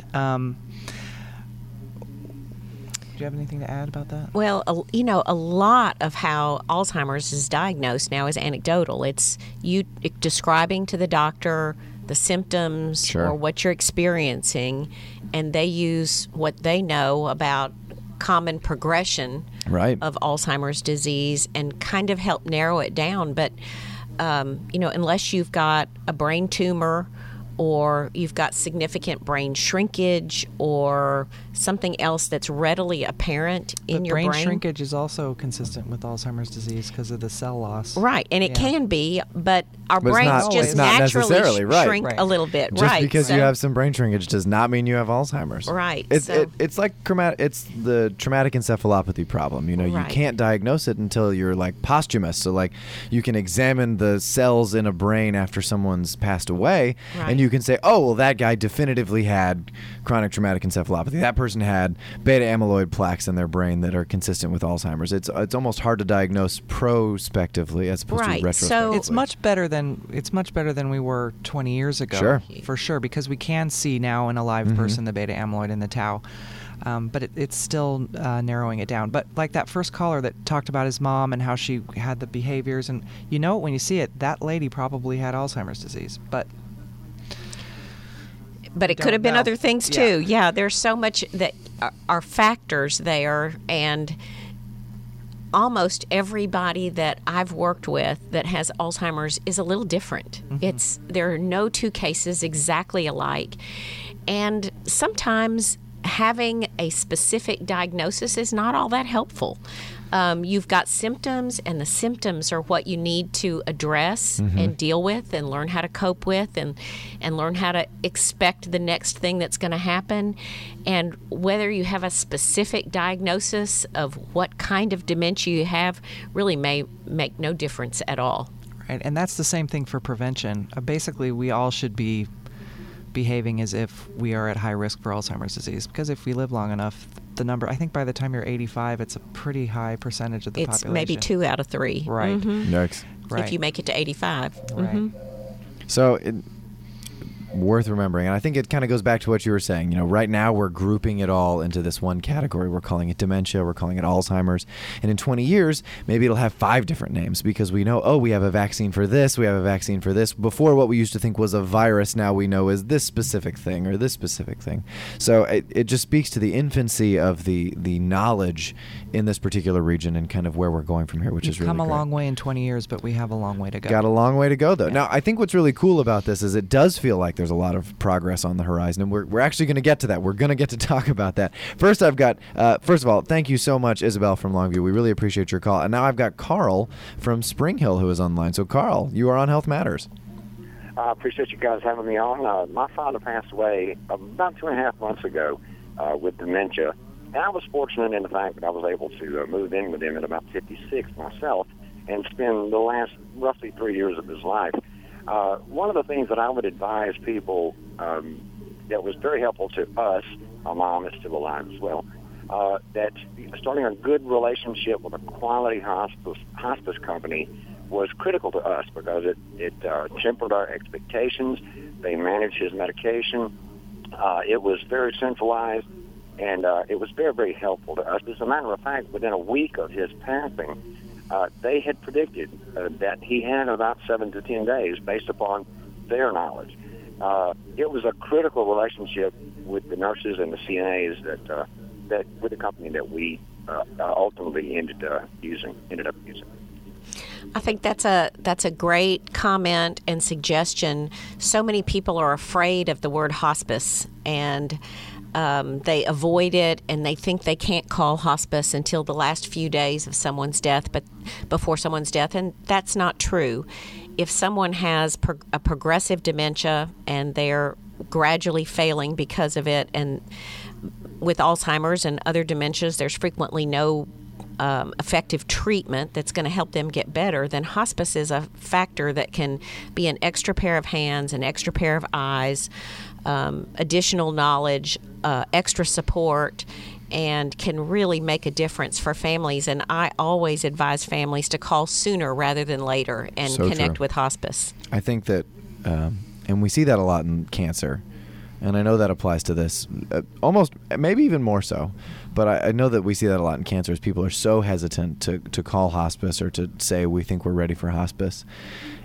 Do you have anything to add about that? Well, a lot of how Alzheimer's is diagnosed now is anecdotal. It's you describing to the doctor the symptoms or what you're experiencing, and they use what they know about common progression Right. of Alzheimer's disease and kind of help narrow it down. But, unless you've got a brain tumor or you've got significant brain shrinkage or something else that's readily apparent in your brain. Brain shrinkage is also consistent with Alzheimer's disease because of the cell loss. Right, and it can be, but our But it's brains not- just it's not naturally necessarily, right. shrink Right. a little bit. Just right. because you so- have some brain shrinkage does not mean you have Alzheimer's. Right, It's so- it's like it's the traumatic encephalopathy problem. You Right. can't diagnose it until you're like posthumous. So like you can examine the cells in a brain after someone's passed away, Right. and you can say, oh well, that guy definitively had chronic traumatic encephalopathy. That person had beta amyloid plaques in their brain that are consistent with Alzheimer's. It's almost hard to diagnose prospectively as opposed Right, to so- retrospectively. It's much better than we were 20 years ago. Sure. For sure, because we can see now in a live person the beta amyloid and the tau. But it's still narrowing it down. But like that first caller that talked about his mom and how she had the behaviors, and you know it when you see it, that lady probably had Alzheimer's disease. But But it don't could have been know. other things Yeah. too. Yeah, there's so much that are factors there, and almost everybody that I've worked with that has Alzheimer's is a little different. There are no two cases exactly alike, and sometimes having a specific diagnosis is not all that helpful. You've got symptoms, and the symptoms are what you need to address and deal with and learn how to cope with and learn how to expect the next thing that's going to happen. And whether you have a specific diagnosis of what kind of dementia you have really may make no difference at all. right, and that's the same thing for prevention. Basically, we all should be behaving as if we are at high risk for Alzheimer's disease, because if we live long enough, the number, I think by the time you're 85, it's a pretty high percentage of the It's population. maybe 2 out of 3. Right. Yikes. Right. If you make it to 85. Right. So, worth remembering, and I think it kind of goes back to what you were saying. Right now we're grouping it all into this one category. We're calling it dementia. We're calling it Alzheimer's. And in 20 years, maybe it'll have 5 different names because we know, we have a vaccine for this. We have a vaccine for this. Before, what we used to think was a virus, now we know is this specific thing or this specific thing. So it just speaks to the infancy of the knowledge in this particular region and kind of where we're going from here, which is We've really come a great. long way in 20 years, but we have a long way to go. Got a long way to go, though. Now, I think what's really cool about this is it does feel like there's a lot of progress on the horizon, and we're actually going to get to that. We're going to get to talk about that. First, I've got, first of all, thank you so much, Isabel from Longview. We really appreciate your call. And now I've got Carl from Spring Hill who is online. So, Carl, you are on Health Matters. I appreciate you guys having me on. My father passed away about 2.5 months ago with dementia. And I was fortunate in the fact that I was able to move in with him at about 56 myself and spend the last roughly 3 years of his life. One of the things that I would advise people that was very helpful to us, my mom is still alive as well, that starting a good relationship with a quality hospice company was critical to us because it tempered our expectations. They managed his medication. It was very centralized, and it was very, very helpful to us. As a matter of fact, within a week of his passing, they had predicted that he had about 7 to 10 days based upon their knowledge. It was a critical relationship with the nurses and the CNAs that with the company that we ultimately ended up using. I think that's a great comment and suggestion. So many people are afraid of the word hospice, and they avoid it, and they think they can't call hospice until the last few days of someone's death, but before someone's death, and that's not true. If someone has a progressive dementia and they're gradually failing because of it, and with Alzheimer's and other dementias, there's frequently no effective treatment that's going to help them get better, then hospice is a factor that can be an extra pair of hands, an extra pair of eyes, additional knowledge, extra support, and can really make a difference for families. And I always advise families to call sooner rather than later and So connect true. with hospice. I think that, and we see that a lot in cancer, and I know that applies to this almost, maybe even more so, but I know that we see that a lot in cancer as people are so hesitant to call hospice or to say we think we're ready for hospice.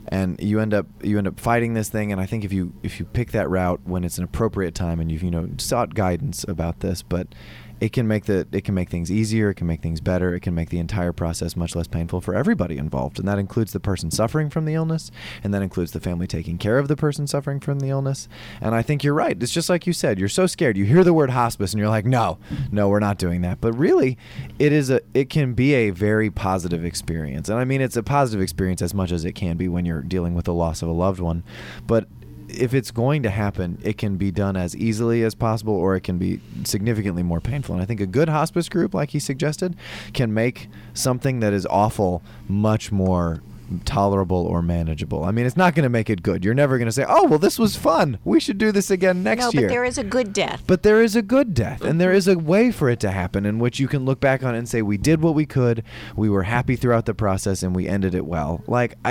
and you end up fighting this thing. And I think if you pick that route when it's an appropriate time and you've sought guidance about this, but it can make things easier, it can make things better, it can make the entire process much less painful for everybody involved. And that includes the person suffering from the illness, and that includes the family taking care of the person suffering from the illness. And I think you're right. It's just like you said, you're so scared. You hear the word hospice and you're like, no, we're not doing that. But really, it can be a very positive experience. And I mean, it's a positive experience as much as it can be when you're dealing with the loss of a loved one. But if it's going to happen, it can be done as easily as possible, or it can be significantly more painful. And I think a good hospice group, like he suggested, can make something that is awful much more tolerable or manageable. I mean, it's not going to make it good. You're never going to say, oh, well, this was fun, we should do this again next year. No, but there is a good death. But there is a good death, and there is a way for it to happen in which you can look back on it and say, we did what we could, we were happy throughout the process, and we ended it well.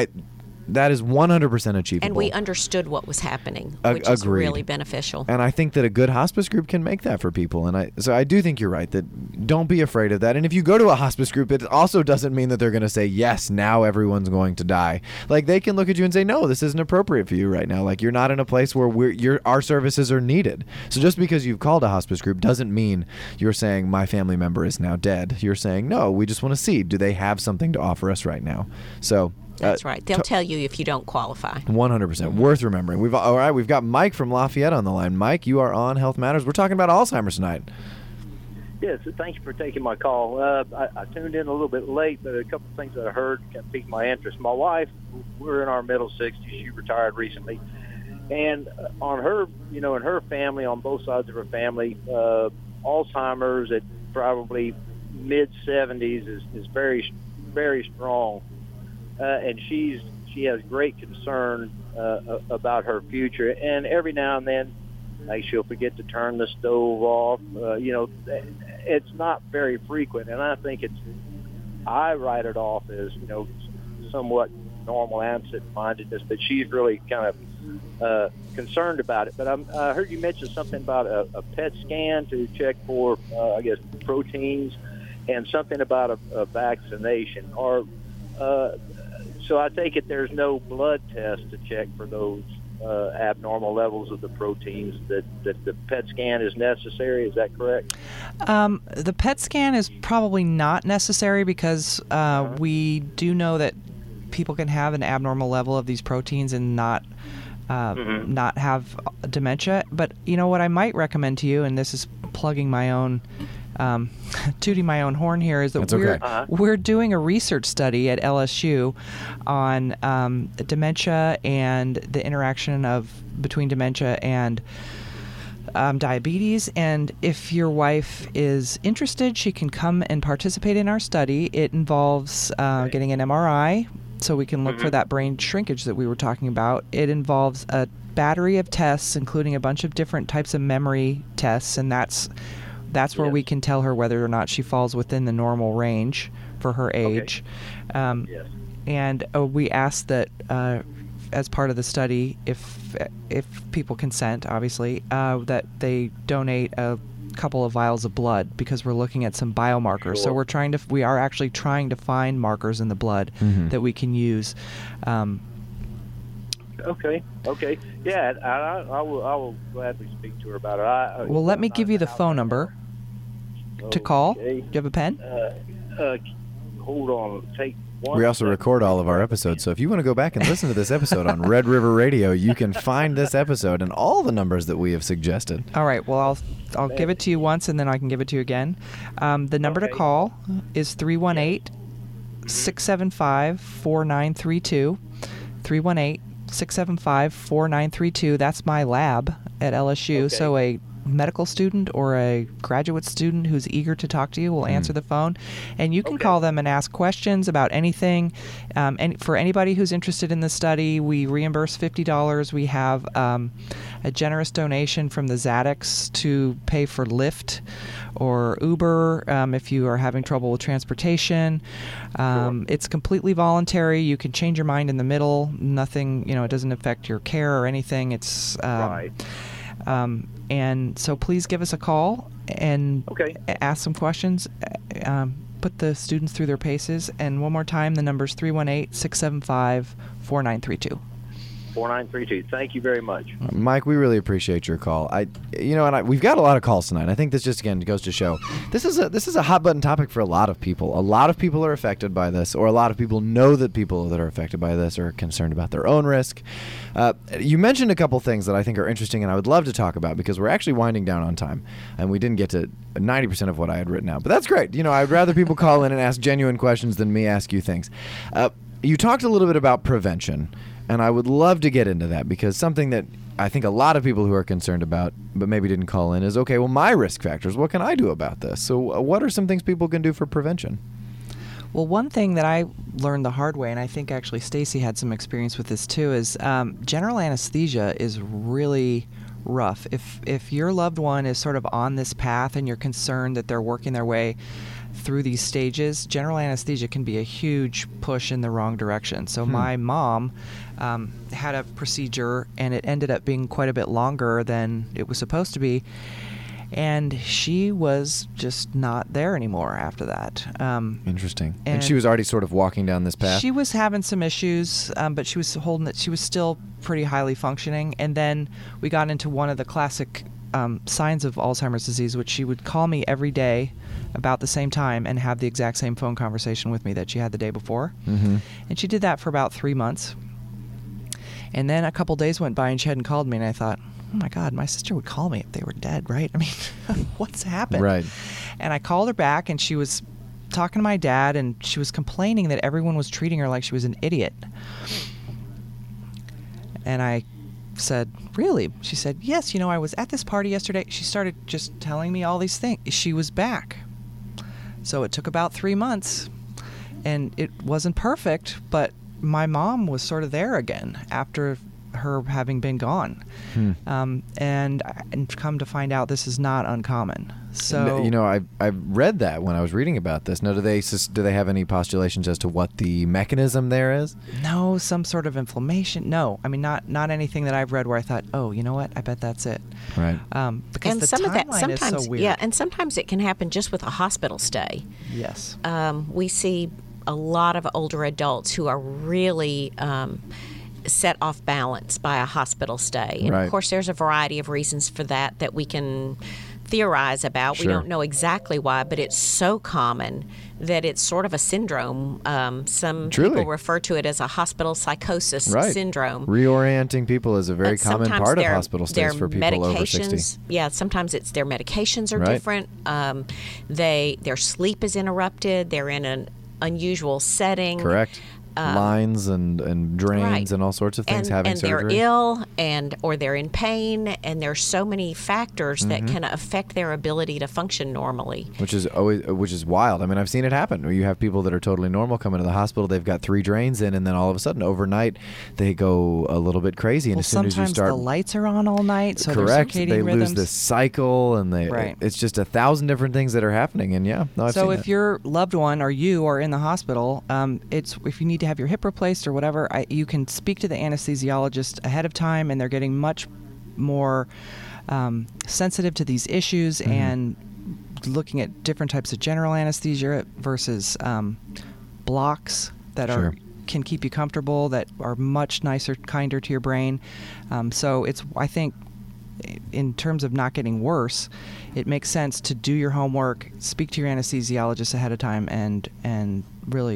That is 100% achievable. And we understood what was happening, which is really beneficial. And I think that a good hospice group can make that for people. And so I do think you're right, that don't be afraid of that. And if you go to a hospice group, it also doesn't mean that they're going to say, yes, now everyone's going to die. Like, they can look at you and say, no, this isn't appropriate for you right now. Like, you're not in a place where our services are needed. So just because you've called a hospice group doesn't mean you're saying my family member is now dead. You're saying, no, we just want to see, do they have something to offer us right now? So that's right. They'll tell you if you don't qualify. 100%. Worth remembering. We've got Mike from Lafayette on the line. Mike, you are on Health Matters. We're talking about Alzheimer's tonight. Yes, thank you for taking my call. I tuned in a little bit late, but a couple of things that I heard kind of piqued my interest. My wife, we're in our middle 60s. She retired recently. And on her, in her family, on both sides of her family, Alzheimer's at probably mid-70s is very, very strong. And she has great concern about her future. And every now and then, she'll forget to turn the stove off. It's not very frequent, and I think I write it off as somewhat normal absent-mindedness, but she's really kind of concerned about it. But I heard you mention something about a PET scan to check for, proteins, and something about a vaccination. So I take it there's no blood test to check for those abnormal levels of the proteins, that the PET scan is necessary. Is that correct? The PET scan is probably not necessary because we do know that people can have an abnormal level of these proteins and not have dementia. But what I might recommend to you, and this is plugging my own tooting my own horn here, is that we're doing a research study at LSU on dementia and the interaction between dementia and diabetes. And if your wife is interested, she can come and participate in our study. It involves getting an MRI so we can look for that brain shrinkage that we were talking about. It involves a battery of tests, including a bunch of different types of memory tests, and that's where we can tell her whether or not she falls within the normal range for her age. And we asked that as part of the study, if people consent, obviously, that they donate a couple of vials of blood, because we're looking at some biomarkers. Sure. So we are actually trying to find markers in the blood that we can use. Okay. Yeah, I will gladly speak to her about it. Well, let me give you the phone number to call. Do you have a pen? Hold on. Take one. We also record all of our episodes, so if you want to go back and listen to this episode on Red River Radio, you can find this episode and all the numbers that we have suggested. All right. Well, I'll give it to you once, and then I can give it to you again. The number to call is 318-675-4932. 318-675-4932. That's my lab at LSU. Okay. So a medical student or a graduate student who's eager to talk to you will answer the phone, and you can call them and ask questions about anything. And for anybody who's interested in the study, we reimburse $50. We have a generous donation from the Zadex to pay for Lyft or Uber if you are having trouble with transportation. It's completely voluntary. You can change your mind in the middle. Nothing, it doesn't affect your care or anything. It's and so please give us a call and ask some questions. put the students through their paces. And one more time, the number's 318-675-4932. 4932. Thank you very much. Mike, we really appreciate your call. We've got a lot of calls tonight. I think this just again goes to show this is a hot button topic for a lot of people. A lot of people are affected by this, or a lot of people know that people that are affected by this are concerned about their own risk. You mentioned a couple things that I think are interesting, and I would love to talk about because we're actually winding down on time, and we didn't get to 90% of what I had written out. But that's great. I'd rather people call in and ask genuine questions than me ask you things. You talked a little bit about prevention. And I would love to get into that because something that I think a lot of people who are concerned about but maybe didn't call in is, okay, well, my risk factors, what can I do about this? So what are some things people can do for prevention? Well, one thing that I learned the hard way, and I think actually Stacy had some experience with this too, is general anesthesia is really rough. If your loved one is sort of on this path and you're concerned that they're working their way through these stages, general anesthesia can be a huge push in the wrong direction. So my mom had a procedure, and it ended up being quite a bit longer than it was supposed to be, and she was just not there anymore after that. Interesting. And she was already sort of walking down this path? She was having some issues, but she was holding it. She was still pretty highly functioning, and then we got into one of the classic signs of Alzheimer's disease, which she would call me every day about the same time and have the exact same phone conversation with me that she had the day before. Mm-hmm. And she did that for about 3 months. And then a couple days went by and she hadn't called me, and I thought, oh my God, my sister would call me if they were dead, right? I mean, what's happened? Right. And I called her back, and she was talking to my dad, and she was complaining that everyone was treating her like she was an idiot. And I said, really? She said, yes, I was at this party yesterday. She started just telling me all these things. She was back. So it took about 3 months, and it wasn't perfect, but my mom was sort of there again after her having been gone. And come to find out, this is not uncommon. So I read that when I was reading about this. Now, do they have any postulations as to what the mechanism there is? No, some sort of inflammation. No, I mean not anything that I've read where I thought, oh, you know what? I bet that's it. Right. Because and the some of that timeline is so weird. Yeah, and sometimes it can happen just with a hospital stay. Yes. We see a lot of older adults who are really set off balance by a hospital stay. And right. Of course, there's a variety of reasons for that we can theorize about. Sure. We don't know exactly why, but it's so common that it's sort of a syndrome. Some people refer to it as a hospital psychosis syndrome. Reorienting people is a very common part of hospital stays for people over 60. Yeah, sometimes it's their medications are different. Their sleep is interrupted. They're in an unusual setting. Correct. Lines and drains and all sorts of things having surgery. And they're ill or they're in pain, and there's so many factors that can affect their ability to function normally. Which is wild. I mean, I've seen it happen. You have people that are totally normal come into the hospital, they've got 3 drains in, and then all of a sudden overnight they go a little bit crazy. And as soon as you start, sometimes the lights are on all night, so correct, their circadian they rhythms. lose this cycle, and it's just 1,000 different things that are happening. And I've seen if your loved one or you are in the hospital, if you need to have your hip replaced or whatever, you can speak to the anesthesiologist ahead of time, and they're getting much more sensitive to these issues and looking at different types of general anesthesia versus blocks that can keep you comfortable, that are much nicer, kinder to your brain. So I think in terms of not getting worse, it makes sense to do your homework, speak to your anesthesiologist ahead of time, and really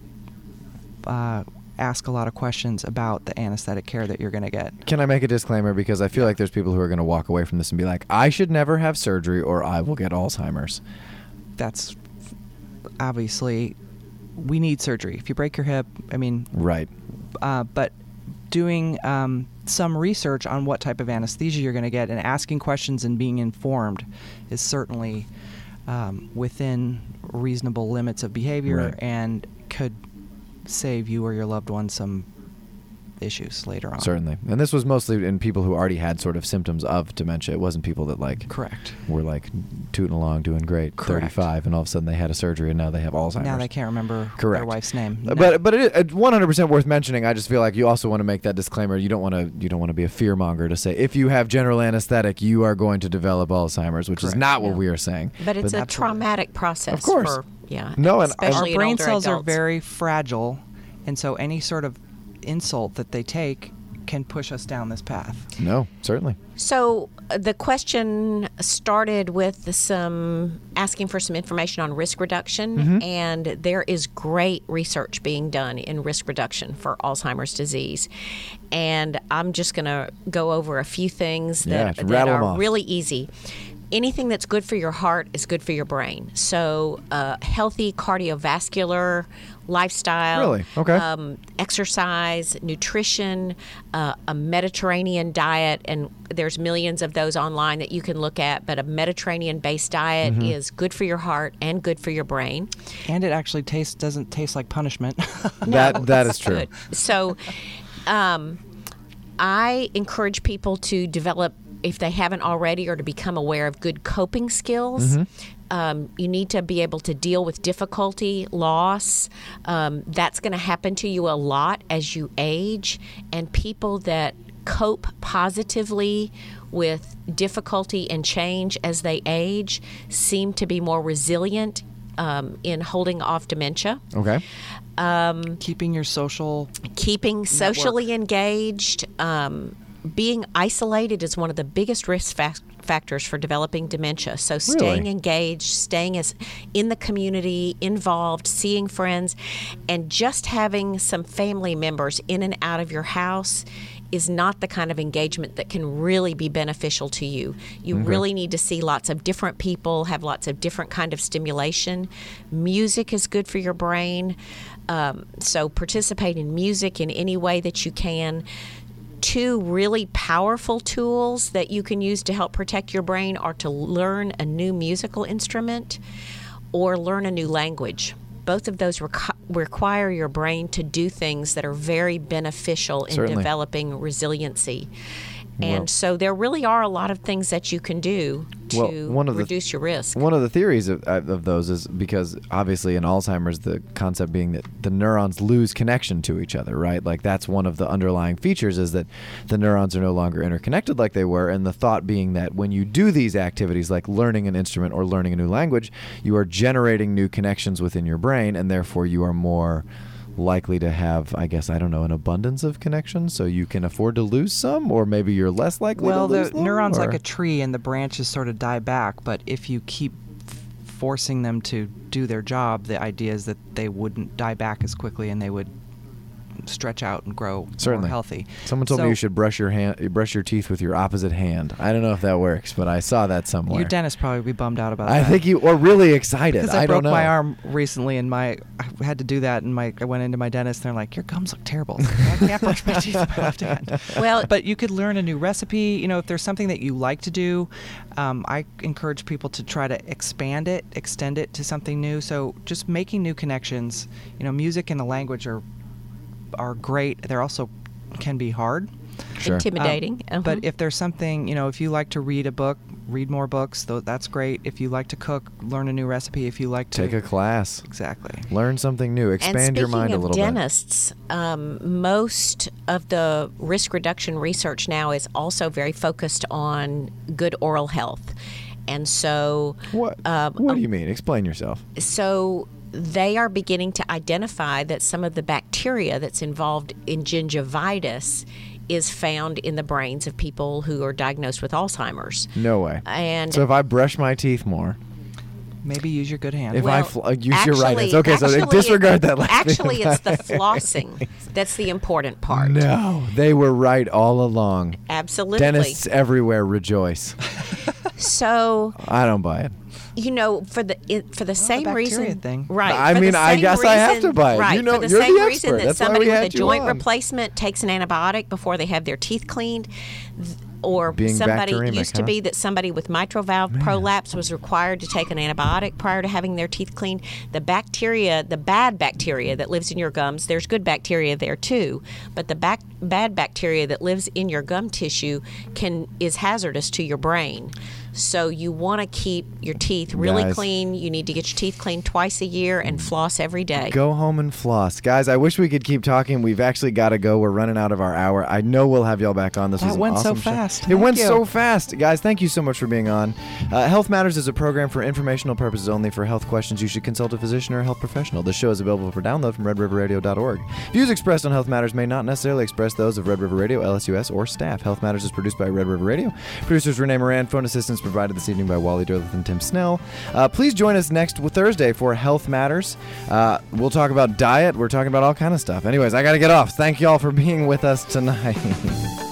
ask a lot of questions about the anesthetic care that you're going to get. Can I make a disclaimer? Because I feel like there's people who are going to walk away from this and be like, I should never have surgery or I will get Alzheimer's. That's obviously, we need surgery. If you break your hip, I mean... Right. But doing some research on what type of anesthesia you're going to get and asking questions and being informed is certainly within reasonable limits of behavior and could save you or your loved one some issues later on. Certainly. And this was mostly in people who already had sort of symptoms of dementia. It wasn't people that Correct. were tooting along, doing great, Correct. 35, and all of a sudden they had a surgery and now they have Alzheimer's. Now they can't remember Correct. their wife's name. No. But it's 100% worth mentioning. I just feel like you also want to make that disclaimer. You don't want to be a fearmonger to say if you have general anesthetic, you are going to develop Alzheimer's, which is not what we are saying. But it's a traumatic process. Of course. Especially our brain in older cells adults. are very fragile, and so any sort of insult that they take can push us down this path. No, certainly. So the question started with some asking for some information on risk reduction, and there is great research being done in risk reduction for Alzheimer's disease. And I'm just going to go over a few things that rattle 'em are off. really easy. Anything that's good for your heart is good for your brain. So healthy cardiovascular lifestyle, Really? Okay. Exercise, nutrition, a Mediterranean diet, and there's millions of those online that you can look at, but a Mediterranean-based diet is good for your heart and good for your brain. And it actually doesn't taste like punishment. That is true. Good. So I encourage people to develop, if they haven't already, or to become aware of good coping skills. You need to be able to deal with difficulty, loss. That's going to happen to you a lot as you age. And people that cope positively with difficulty and change as they age seem to be more resilient in holding off dementia. Okay. Keeping socially engaged. Being isolated is one of the biggest risk factors for developing dementia. So staying engaged, staying in the community, involved, seeing friends, and just having some family members in and out of your house is not the kind of engagement that can really be beneficial to you. You really need to see lots of different people, have lots of different kind of stimulation. Music is good for your brain. So participate in music in any way that you can. Two really powerful tools that you can use to help protect your brain are to learn a new musical instrument or learn a new language. Both of those require your brain to do things that are very beneficial in developing resiliency. And so there really are a lot of things that you can do to reduce your risk. One of the theories of those is because obviously in Alzheimer's, the concept being that the neurons lose connection to each other, right? Like that's one of the underlying features is that the neurons are no longer interconnected like they were. And the thought being that when you do these activities like learning an instrument or learning a new language, you are generating new connections within your brain, and therefore you are more likely to have, I guess, I don't know, an abundance of connections, so you can afford to lose some, or maybe you're less likely to lose them? Well, the neuron's like a tree, and the branches sort of die back, but if you keep forcing them to do their job, the idea is that they wouldn't die back as quickly and they would stretch out and grow more healthy. Someone told me you should brush your teeth with your opposite hand. I don't know if that works, but I saw that somewhere. Your dentist probably would be bummed out about that. I think or really excited. Because I broke my arm recently, and I had to do that, and I went into my dentist, and they're like, "Your gums look terrible." I can't brush my teeth with my left hand. Well, but you could learn a new recipe. You know, if there's something that you like to do, I encourage people to try to extend it to something new. So just making new connections. You know, music and the language are great. They're also can be hard. Sure. Intimidating. But if there's something, you know, if you like to read a book, read more books. That's great. If you like to cook, learn a new recipe. If you like to take a class, exactly, learn something new, expand your mind a little bit. And speaking of dentists, most of the risk reduction research now is also very focused on good oral health, and so what do you mean? Explain yourself. So they are beginning to identify that some of the bacteria that's involved in gingivitis is found in the brains of people who are diagnosed with Alzheimer's. No way. And so if I brush my teeth more, maybe use your good hand. If use your right hand. Okay, so disregard that last Actually, it's the flossing that's the important part. No, they were right all along. Absolutely. Dentists everywhere rejoice. So I don't buy it. You know, for the same reason, thing. right? I mean, I guess I have to buy it. Right, you know, for the you're same the reason expert. that That's somebody why we with a had you joint on. replacement takes an antibiotic before they have their teeth cleaned. or Being somebody bacteremic, used to huh? be that somebody with mitral valve prolapse was required to take an antibiotic prior to having their teeth cleaned. The bacteria, the bad bacteria that lives in your gums, there's good bacteria there too, but the bad bacteria that lives in your gum tissue is hazardous to your brain. So you want to keep your teeth really Guys. clean. You need to get your teeth cleaned twice a year and floss every day. Go home and floss. Guys, I wish we could keep talking. We've actually got to go. We're running out of our hour. I know we'll have y'all back on. This That was an went so awesome show. fast. It Thank went you. so fast. Guys, thank you so much for being on. Health Matters is a program for informational purposes only. For health questions, you should consult a physician or a health professional. This show is available for download from redriverradio.org. Views expressed on Health Matters may not necessarily express those of Red River Radio, LSUS, or staff. Health Matters is produced by Red River Radio. Producers Renee Moran. Phone assistance provided this evening by Wally Derleth and Tim Snell. Please join us next Thursday for Health Matters. We'll talk about diet. We're talking about all kind of stuff. Anyways, I got to get off. Thank y'all for being with us tonight.